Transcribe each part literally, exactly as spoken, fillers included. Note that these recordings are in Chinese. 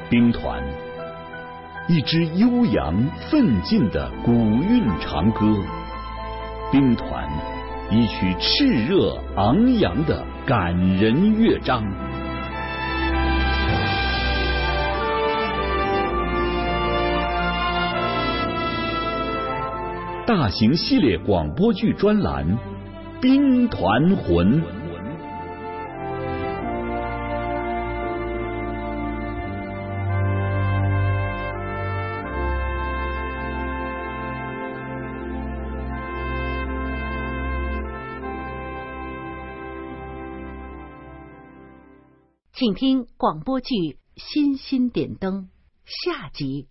兵团，一支悠扬奋进的古韵长歌，兵团，一曲炽热昂扬的感人乐章。大型系列广播剧专栏《兵团魂》。 请听广播剧《星星点灯》下集。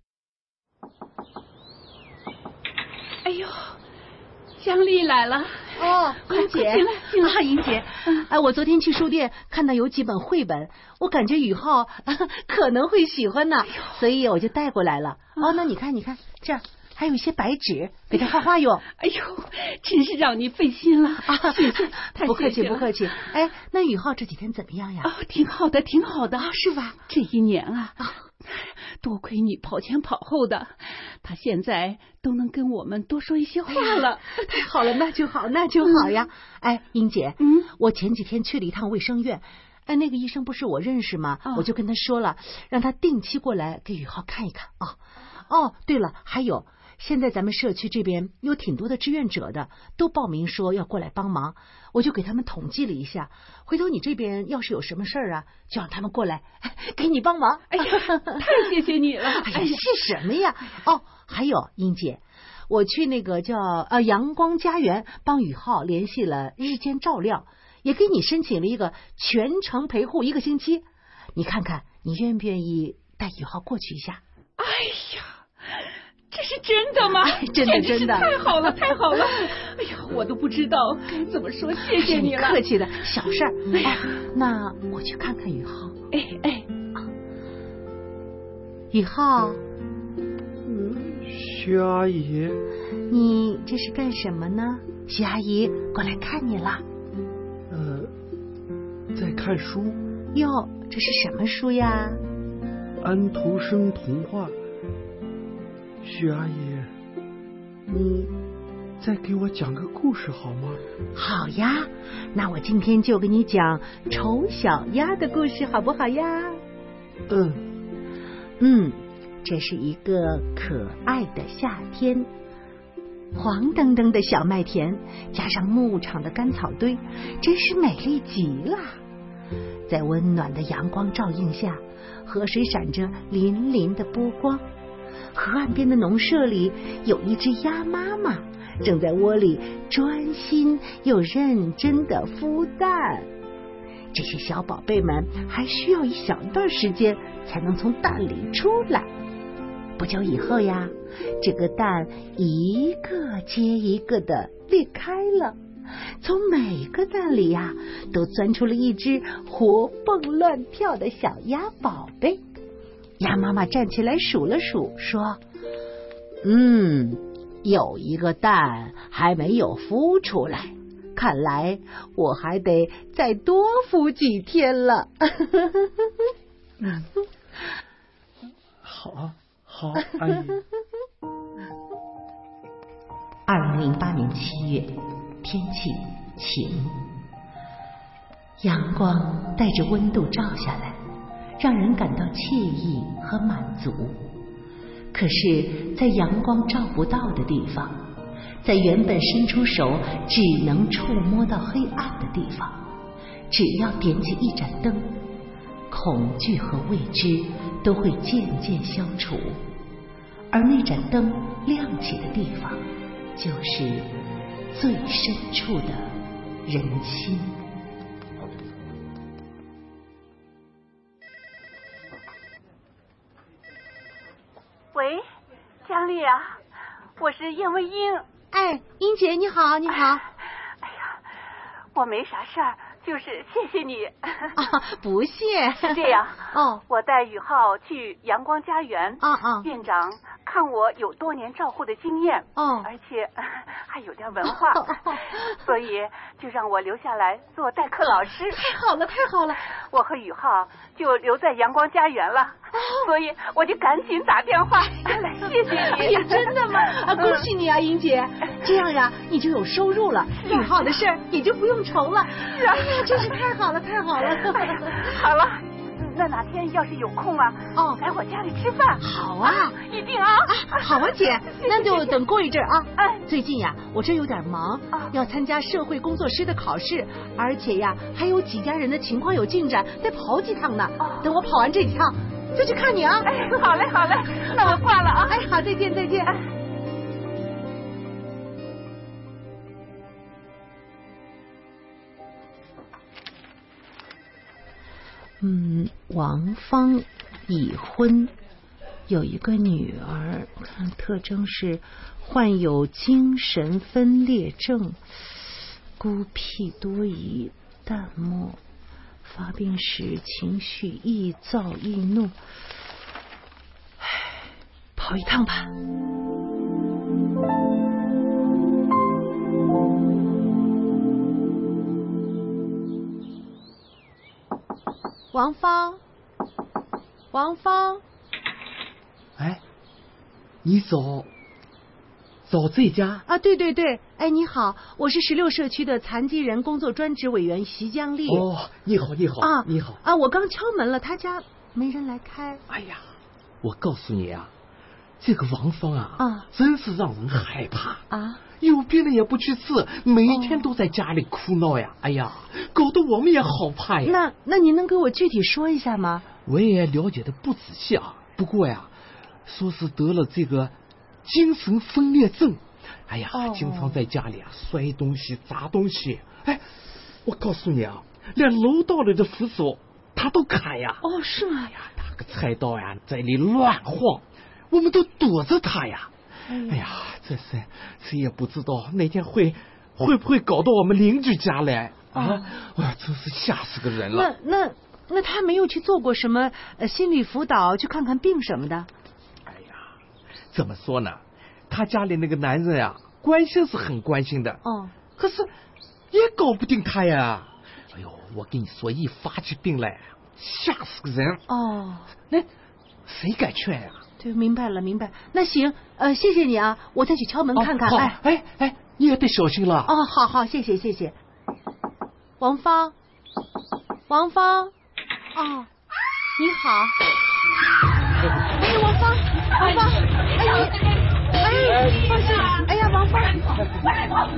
哎呦，江丽来了！ 哦，英姐， 进来进来啊，英姐，哎，我昨天去书店看到有几本绘本，我感觉宇浩、啊、可能会喜欢呢，所以我就带过来了。哦，那你看，你看，这儿还有一些白纸，给他画画用。 哎呦，真是让你费心了啊！谢谢，太不客气， 谢谢了不客气。哎，那宇浩这几天怎么样呀？ 哦，挺好的，挺好的， 啊，是吧？ 这一年啊。啊多亏你跑前跑后的，他现在都能跟我们多说一些话了。 哎、太好了，那就好，那就好呀。嗯、哎，英姐， 嗯， 我前几天去了一趟卫生院，哎，那个医生不是我认识吗？哦、我就跟他说了，让他定期过来给宇浩看一看啊。哦，对了，还有。现在咱们社区这边有挺多的志愿者的，都报名说要过来帮忙，我就给他们统计了一下。回头你这边要是有什么事儿啊，就让他们过来给你帮忙。 哎呀，太谢谢你了！ 哎呀，是什么呀？哦，还有英姐，我去那个叫呃阳光家园帮宇浩联系了日间照料，也给你申请了一个全程陪护一个星期。你看看，你愿不愿意带宇浩过去一下？ 哎呀！这是真的吗？ 哎、真的真的， 太好了太好了！哎呀，我都不知道该怎么说谢谢你了。 客气的，小事儿。哎呀，那我去看看宇浩。 哎哎， 啊、宇浩， 嗯，徐阿姨， 你这是干什么呢？徐阿姨过来看你了。 呃，在看书。 哟，这是什么书呀？ 安徒生童话。徐阿姨，你再给我讲个故事好吗？ 好呀，那我今天就给你讲丑小鸭的故事，好不好呀？ 嗯嗯，这是一个可爱的夏天，黄澄澄的小麦田，加上牧场的干草堆，真是美丽极了。在温暖的阳光照映下，河水闪着粼粼的波光。河岸边的农舍里有一只鸭妈妈，正在窝里专心又认真的孵蛋。这些小宝贝们还需要一小段时间才能从蛋里出来。不久以后呀，这个蛋一个接一个的裂开了，从每个蛋里呀，都钻出了一只活蹦乱跳的小鸭宝贝。鸭妈妈站起来数了数，说：嗯，有一个蛋还没有孵出来，看来我还得再多孵几天了。 嗯，好，好，阿姨。 二零零八年七月，天气晴，阳光带着温度照下来，让人感到惬意和满足。可是，在阳光照不到的地方，在原本伸出手只能触摸到黑暗的地方，只要点起一盏灯，恐惧和未知都会渐渐消除，而那盏灯亮起的地方，就是最深处的人心。 喂，江丽啊，我是燕文英。 哎，英姐你好，你好。 哎呀，我没啥事儿，就是谢谢你。 啊，不谢。 是这样。 哦， 我带宇浩去阳光家园。 啊啊。 院长看我有多年照护的经验。 哦。 而且还有点文化，所以就让我留下来做代课老师。 太好了，太好了。 我和宇浩就留在阳光家园了。 所以我就赶紧打电话来谢谢你。 哎呀，真的吗？啊，恭喜你啊，英姐！这样呀，你就有收入了，宇浩的事儿也就不用愁了。 是啊， 哎呀，真是太好了，太好了！ 好了，那哪天要是有空啊， 哦， 来我家里吃饭。 好啊， 一定啊！ 好啊，姐，那就等过一阵啊。 哎， 最近呀，我这有点忙，要参加社会工作师的考试，而且呀，还有几家人的情况有进展，得跑几趟呢。等我跑完这几趟，就去看你啊。 哎，好嘞，好嘞，那我挂了啊。 哎，好，再见，再见。嗯，王芳已婚，有一个女儿，看特征是患有精神分裂症，孤僻多疑、淡漠，发病时情绪易躁易怒。唉，跑一趟吧。王芳，王芳， 哎，你找找这家啊？对对对，哎，你好，我是十六社区的残疾人工作专职委员徐江丽。 哦，你好，你好啊， 你好啊！我刚敲门了，他家没人来开。 哎呀，我告诉你啊，这个王芳啊， 啊， 真是让人害怕啊！ 有病了也不去治，每天都在家里哭闹呀！哎呀，搞得我们也好怕呀。 那那您能给我具体说一下吗？ 我也了解的不仔细啊，不过呀，说是得了这个精神分裂症。哎呀， 哦、 经常在家里啊摔东西、砸东西。哎，我告诉你啊，连楼道里的扶手他都砍呀。 哦，是吗？ 哎呀，那个菜刀呀在里乱晃，我们都躲着他呀。哎呀，这是谁也不知道哪天会会不会搞到我们邻居家来啊！哎呀，真是吓死个人了。 那那那他没有去做过什么呃心理辅导，去看看病什么的？ 哎呀，怎么说呢？他家里那个男人呀，关心是很关心的， 哦， 可是也搞不定他呀。哎呦，我跟你说，一发起病来，吓死个人。 哦， 那谁敢劝呀？ 对，明白了，明白。那行，呃，谢谢你啊，我再去敲门看看。 哦、 哎哎哎，你也得小心了。 哦，好好，谢谢谢谢。王芳，王芳，哦，你好。哎，王芳，王芳，哎你，哎，放心，哎呀，王芳，哎呀，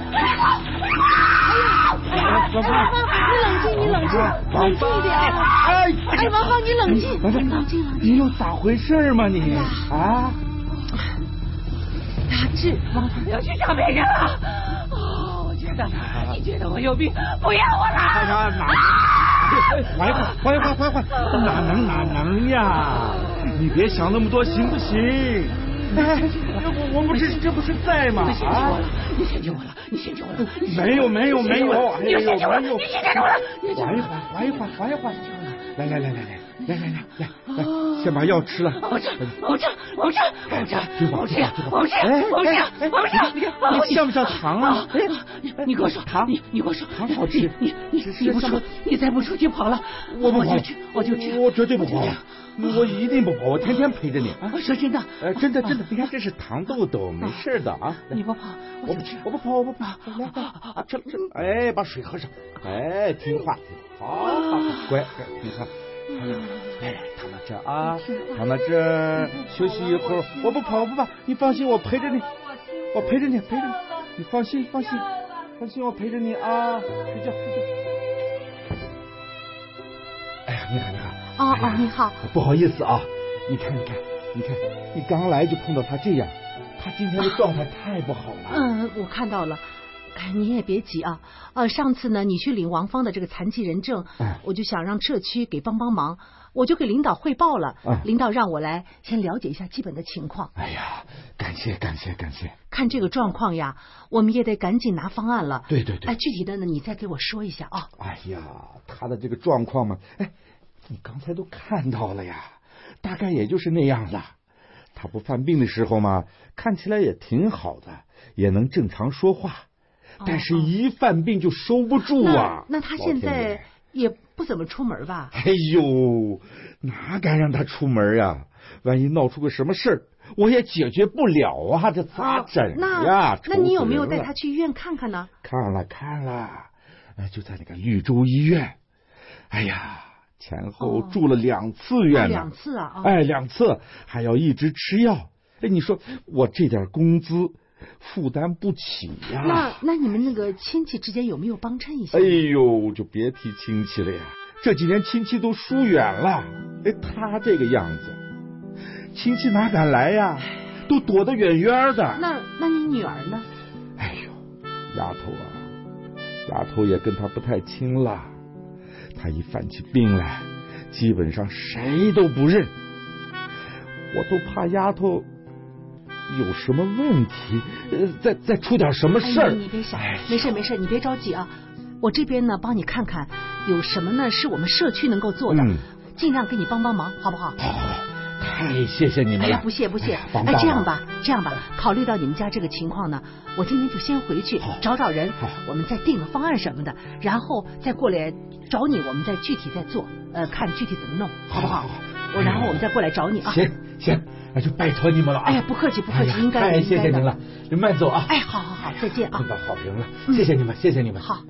哎呀，王芳，你冷静，你冷静，冷静一点。哎，哎，王芳，你冷静，冷静，冷静。 你又咋回事嘛你？啊？ 大志，王芳要去找别人了。哦，我觉得，你觉得我有病，不要我了。 哎呀，哪？缓一缓，缓一缓，缓一缓，哪能哪能呀？你别想那么多，行不行？哎，我我们这这不是在吗？ 啊！你嫌弃我了，你嫌弃我了，你嫌弃我了。 没有没有没有，哎呦没有， 没有， 你嫌弃我了。 缓一缓，缓一缓，缓一缓。来来来来来来来来来来，先把药吃了。 我吃，我吃，我吃，我吃，我吃，我吃， 哎我吃， 我吃。你像不像糖啊？ 哎，你你给我说糖， 你你给我说糖好吃。 你你你不说，你再不出去跑了， 我不跑， 我就去，我就去， 我绝对不跑，我一定不跑，我天天陪着你。 我说真的， 呃，真的真的，你看这是糖豆豆，没事的啊。 你不跑， 我不吃，我不跑，我不跑。来来，吃吃，哎，把水喝上。哎，听话，好好乖，你看。来来，躺到这儿啊，躺到这儿休息一会儿。我不跑，我不跑，你放心，我陪着你，我陪着你，陪着你，你放心，放心，放心，我陪着你啊，睡觉，睡觉。哎呀，你好，你好。 哦哦，你好。 不好意思啊，你看，你看，你看，你刚来就碰到他这样，他今天的状态太不好了。 嗯，我看到了。哎，你也别急啊。呃，上次呢，你去领王芳的这个残疾人证， 哎、 我就想让社区给帮帮忙，我就给领导汇报了。 哎、 领导让我来先了解一下基本的情况。 哎呀，感谢感谢感谢。 看这个状况呀，我们也得赶紧拿方案了。 对对对。 哎，具体的呢，你再给我说一下啊。 哎呀，他的这个状况嘛，哎，你刚才都看到了呀，大概也就是那样了。他不犯病的时候嘛，看起来也挺好的，也能正常说话。但是，一犯病就收不住啊！ 那, 那他现在也不怎么出门吧？ 哎呦，哪敢让他出门呀？万一闹出个什么事儿，我也解决不了啊，这咋整呀？ 哦、那那你有没有带他去医院看看呢？ 看了看了，就在那个绿洲医院。哎呀，前后住了两次院、哦、 两次啊！哦、 哎，两次，还要一直吃药。哎，你说我这点工资负担不起呀。 那那你们那个亲戚之间有没有帮衬一下？ 哎呦，就别提亲戚了呀，这几年亲戚都疏远了。哎，他这个样子，亲戚哪敢来呀？都躲得远远的。 那那你女儿呢？ 哎呦，丫头啊，丫头也跟他不太亲了。他一犯起病来，基本上谁都不认。我都怕丫头有什么问题，呃，再再出点什么事儿。 哎、你别想，没事没事，你别着急啊。我这边呢，帮你看看有什么呢，是我们社区能够做的，嗯、尽量给你帮帮忙，好不好？ 好好，太谢谢你们了。 哎呀，不谢不谢。哎，哎这样吧，这样吧，考虑到你们家这个情况呢，我今天就先回去找找人，我们再定个方案什么的，然后再过来找你，我们再具体再做，呃，看具体怎么弄，好不好？好好我然后我们再过来找你啊。 行行，那就拜托你们了啊！ 哎呀，不客气不客气， 哎、 应该太谢谢您了，您慢走啊！ 哎，好好好，再见啊！ 碰到好评了，谢谢你们，嗯、谢谢你们。 好。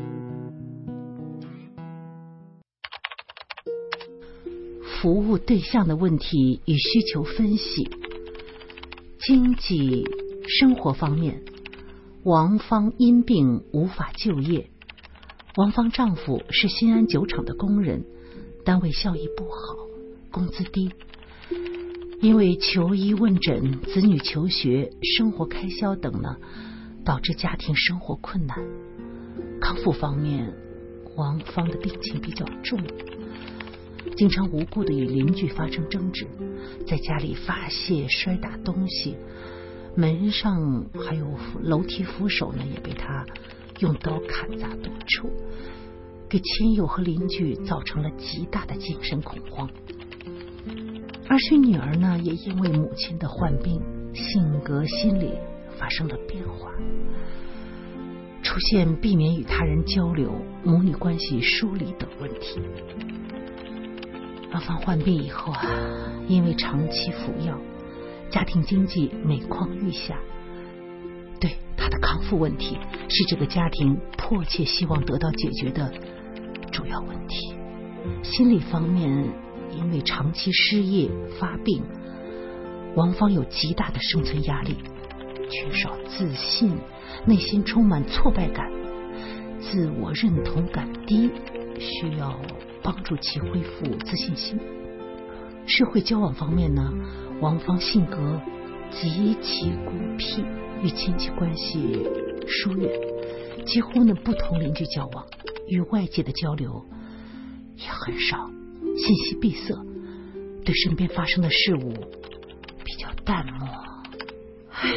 服务对象的问题与需求分析。经济生活方面，王芳因病无法就业。王芳丈夫是新安酒厂的工人，单位效益不好，工资低。因为求医问诊、子女求学、生活开销等呢，导致家庭生活困难。康复方面，王芳的病情比较重，经常无故的与邻居发生争执，在家里发泄、摔打东西，门上还有楼梯扶手呢，也被他用刀砍砸多处，给亲友和邻居造成了极大的精神恐慌。而许女儿呢，也因为母亲的患病，性格心理发生了变化，出现避免与他人交流、母女关系疏离等问题。王芳患病以后啊，因为长期服药，家庭经济每况愈下。对她的康复问题，是这个家庭迫切希望得到解决的主要问题。心理方面，因为长期失业发病，王芳有极大的生存压力，缺少自信，内心充满挫败感，自我认同感低，需要帮助其恢复自信心。社会交往方面呢，王芳性格极其孤僻，与亲戚关系疏远，几乎呢不同邻居交往，与外界的交流也很少，信息闭塞，对身边发生的事物比较淡漠。唉，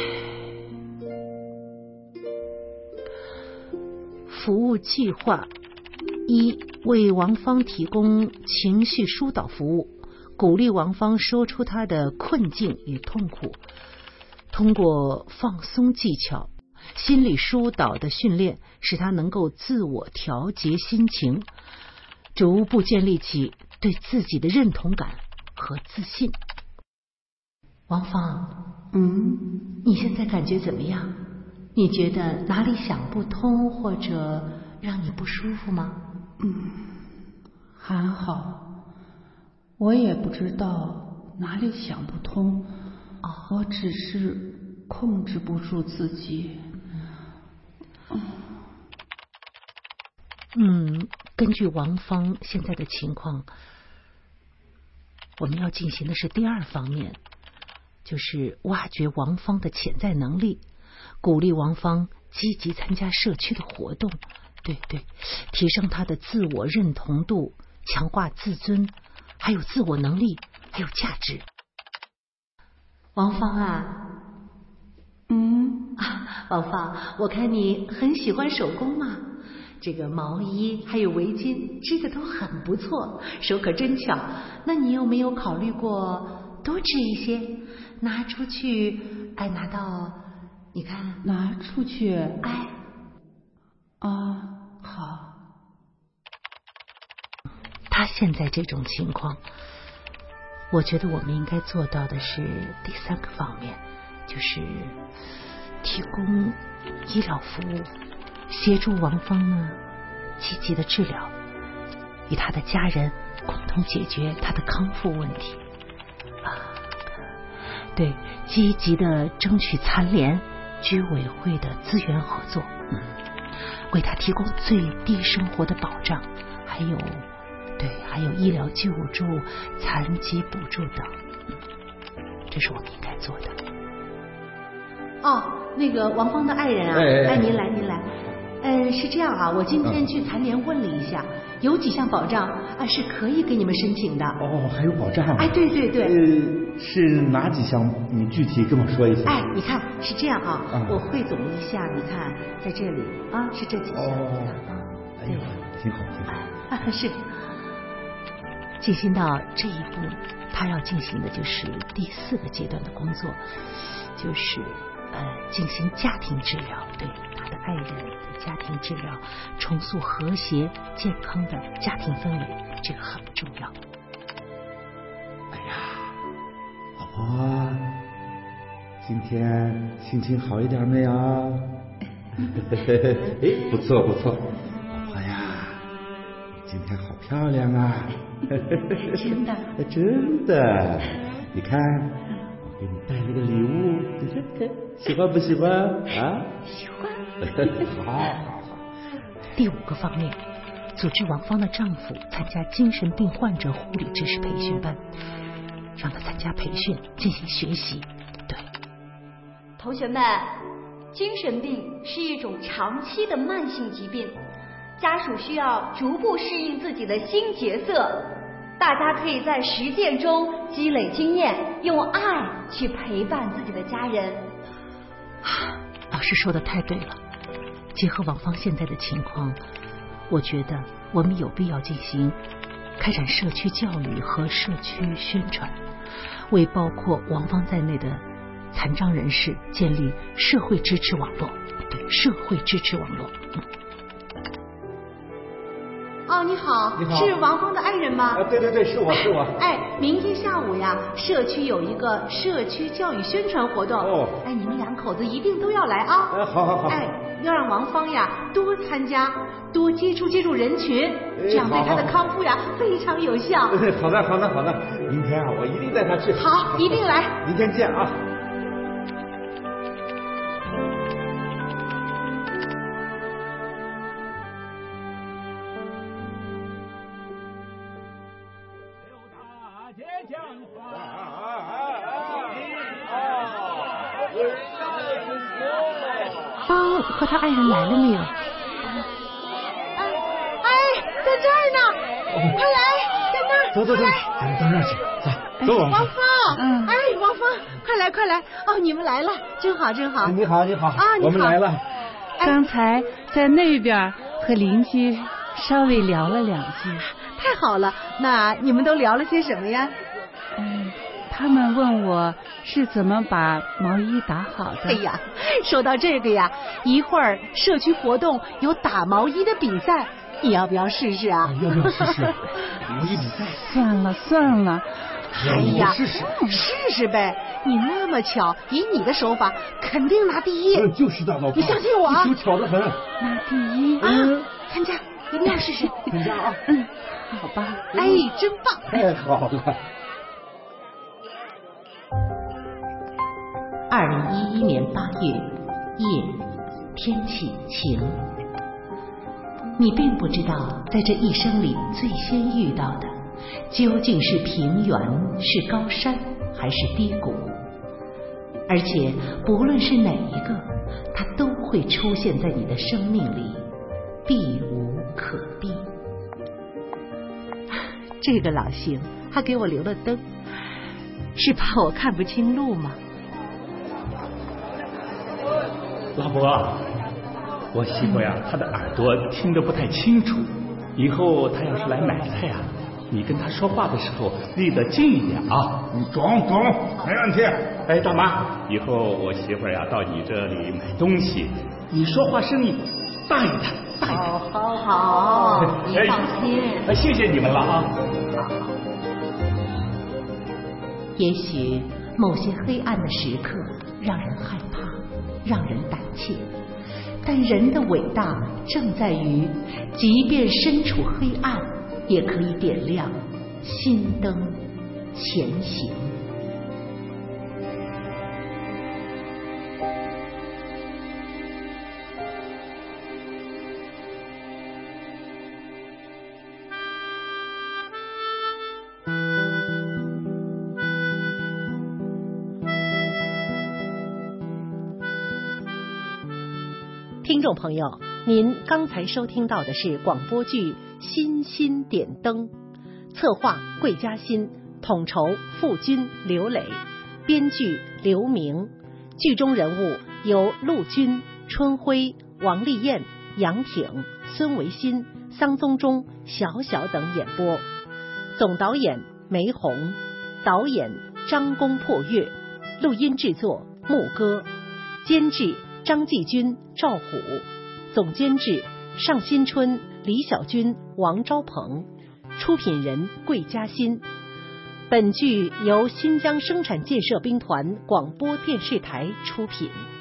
服务计划一，为王芳提供情绪疏导服务，鼓励王芳说出她的困境与痛苦，通过放松技巧、心理疏导的训练，使她能够自我调节心情，逐步建立起对自己的认同感和自信。王芳，嗯，你现在感觉怎么样？你觉得哪里想不通或者让你不舒服吗？ 嗯，还好，我也不知道哪里想不通，哦，我只是控制不住自己。 嗯，根据王芳现在的情况，我们要进行的是第二方面，就是挖掘王芳的潜在能力，鼓励王芳积极参加社区的活动，对对，提升她的自我认同度，强化自尊，还有自我能力，还有价值。王芳啊， 嗯啊，王芳，我看你很喜欢手工嘛，这个毛衣还有围巾织的都很不错，手可真巧。那你有没有考虑过多织一些，拿出去，哎，拿到，你看， 拿出去， 哎， 啊，好。 他现在这种情况，我觉得我们应该做到的是第三个方面，就是提供医疗服务，协助王芳呢积极的治疗，与他的家人共同解决他的康复问题啊。对，积极的争取残联、居委会的资源合作，嗯，为他提供最低生活的保障，还有对，还有医疗救助、残疾补助等，嗯，这是我们应该做的。哦，那个王芳的爱人啊，哎，哎您来，您来。嗯，是这样啊，我今天去残联问了一下，嗯、有几项保障啊是可以给你们申请的。 哦，还有保障、啊？ 哎，对对对。 呃，是哪几项？你具体跟我说一下。 哎，你看是这样啊，嗯、我汇总一下，你看在这里啊是这几项。哦， 哎呦，挺好挺好。 啊，是。进行到这一步，他要进行的就是第四个阶段的工作，就是呃进行家庭治疗，对他的爱人的家庭治疗，重塑和谐健康的家庭氛围，这个很重要。 哎呀，老婆，今天心情好一点没有？哎，不错不错，老婆呀，今天好漂亮啊！ 真的， 真的，你看，我给你带了个礼物，喜欢不喜欢啊？ 喜欢。 好，好，好。 第五个方面，组织王芳的丈夫参加精神病患者护理知识培训班，让他参加培训进行学习。对， 同学们，精神病是一种长期的慢性疾病。家属需要逐步适应自己的新角色，大家可以在实践中积累经验，用爱去陪伴自己的家人。 老师说的太对了，结合王芳现在的情况，我觉得我们有必要进行开展社区教育和社区宣传，为包括王芳在内的残障人士建立社会支持网络。对，社会支持网络。嗯哦，你好， 你好， 是王芳的爱人吗？ 啊，对对对，是我是我。 哎，明天下午呀，社区有一个社区教育宣传活动。哦，哎，你们两口子一定都要来啊！ 哎，好好好。 哎，要让王芳呀多参加，多接触接触人群，这样对她的康复呀非常有效。 好的好的好的，明天啊，我一定带她去。 好，一定来。 明天见啊。 芳和他爱人来了没有？ 哎哎，在这儿呢！快来，在那儿！ 走走走，咱们到那儿去。走，走， 王芳，嗯，哎，王芳，快来快来！哦，你们来了，真好真好。 你好你好啊， 我们来了。 刚才在那边和邻居稍微聊了两句。 太好了，那你们都聊了些什么呀？ 嗯，他们问我是怎么把毛衣打好的。 哎呀，说到这个呀，一会儿社区活动有打毛衣的比赛，你要不要试试啊？ 要不要试试毛衣比赛？ 算了算了， 哎呀， 试试试试呗！你那么巧，以你的手法，肯定拿第一。 嗯，就是的，老婆， 你相信我啊！ 你手巧得很。 拿第一啊！参加，一定要试试。 参加啊！ 嗯，好吧。 哎，真棒！ 太好了。 二零一一年八月夜，天气晴。你并不知道，在这一生里最先遇到的，究竟是平原，是高山，还是低谷。而且，不论是哪一个，它都会出现在你的生命里，避无可避。这个老邢还给我留了灯，是怕我看不清路吗？ 老伯，我媳妇呀，她的耳朵听得不太清楚，以后她要是来买菜呀，你跟她说话的时候离得近一点啊。 懂懂，没问题。 哎，大妈，以后我媳妇呀到你这里买东西，你说话声音大一点，大一点。 好好好， 您放心。 谢谢你们了啊！ 也许某些黑暗的时刻让人害怕，让人胆怯，但人的伟大正在于，即便身处黑暗，也可以点亮心灯前行。听众朋友，您刚才收听到的是广播剧《心心点灯》，策划桂嘉欣，统筹傅军、刘磊，编剧刘明。剧中人物由陆军、春晖、王丽燕、杨挺、孙维新、桑宗忠、小小等演播。总导演梅红，导演张公破月，录音制作牧歌，监制张继军、赵虎，总监制尚新春、李小军、王昭鹏，出品人桂嘉欣。本剧由新疆生产建设兵团广播电视台出品。